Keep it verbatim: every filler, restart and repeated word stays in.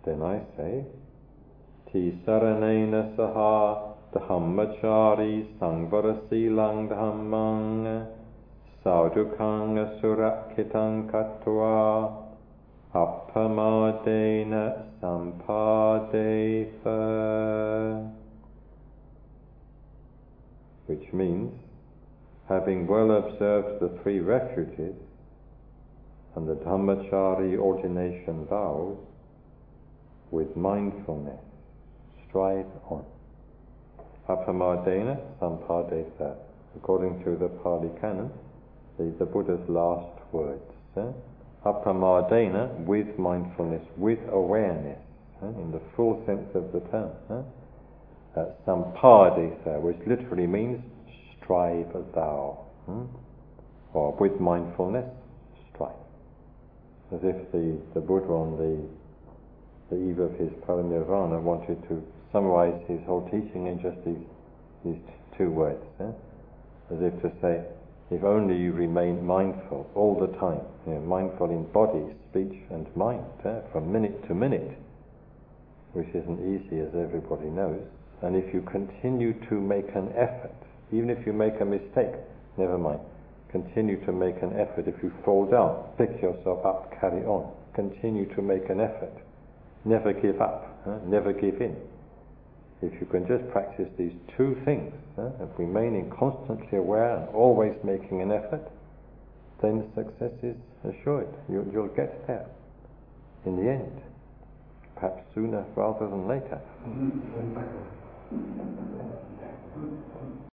Then I say, Ti saranena saha dhammachari sangvarasilang dhammang sadhukang surakitang katva appamadena sampadeva. Which means, having well observed the three refuges and the Dhammachari ordination vows, with mindfulness, strive on. Appamadena sampadesa. According to the Pali Canon, the, the Buddha's last words. Eh? Appamadena, with mindfulness, with awareness, eh? in the full sense of the term. Eh? Uh, sampadesa, which literally means strive thou, hmm? or with mindfulness, strive. As if the, the Buddha on the, the eve of his parinirvana wanted to summarize his whole teaching in just these, these t- two words. Eh? As if to say, if only you remain mindful all the time, you know, mindful in body, speech and mind, eh? from minute to minute, which isn't easy as everybody knows. And if you continue to make an effort, even if you make a mistake, never mind, continue to make an effort. If you fall down, pick yourself up, carry on. Continue to make an effort. Never give up, huh? Never give in. If you can just practice these two things, huh? of remaining constantly aware and always making an effort, then success is assured. You, you'll get there in the end. Perhaps sooner rather than later.